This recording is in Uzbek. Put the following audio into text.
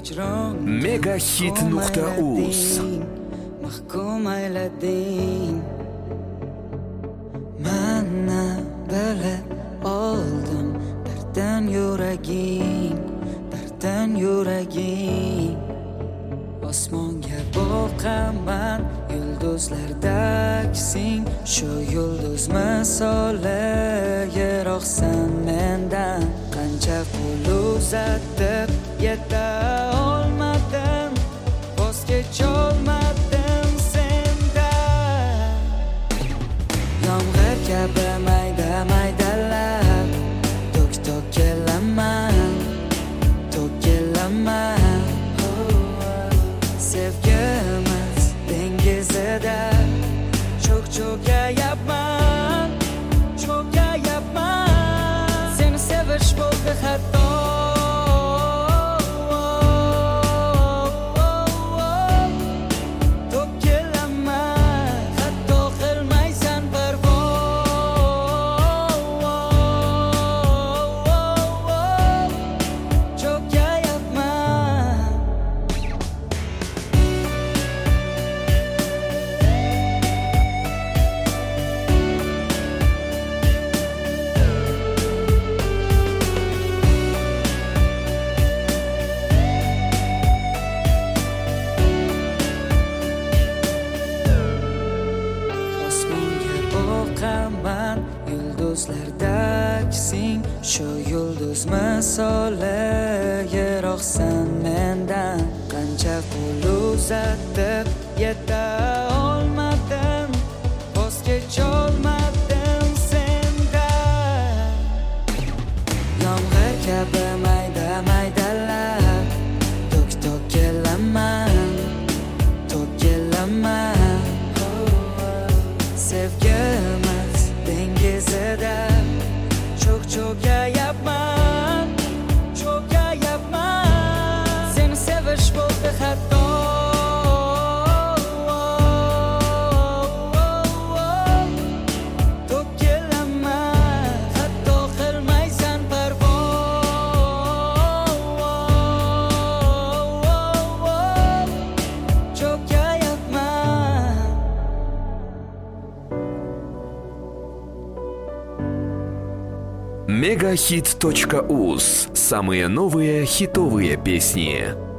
Megahit.uz mahkum aylading manna bilib oldim darddan yuraging osmonga boqaman yulduzlardaksing shu yulduz misoli yiroqsan mendan qancha qo'l uzatib yeta olmadim voz kecholmadim sendan yomg'ir kabi mayda maydalar tok kelaman sevgimiz dengizida cho'kayapman seni sevish bo'ldi hatto to'kelaman hatto qilmaysan parvo cho'kayapman osmonga boqaman yulduzlardaksing shu yulduz misoli yiroqsan mendan qancha qo'l uzatib yeta olmadim voz kecholmadim sendan yomg'ir kabi mayda maydalar tok kelaman sevgimiz dengizida cho'kayapman seni sevish bo'ldi hatto to'kelaman hatto qilmaysan parvo cho'kayapman Megahit.uz. Самые новые хитовые песни.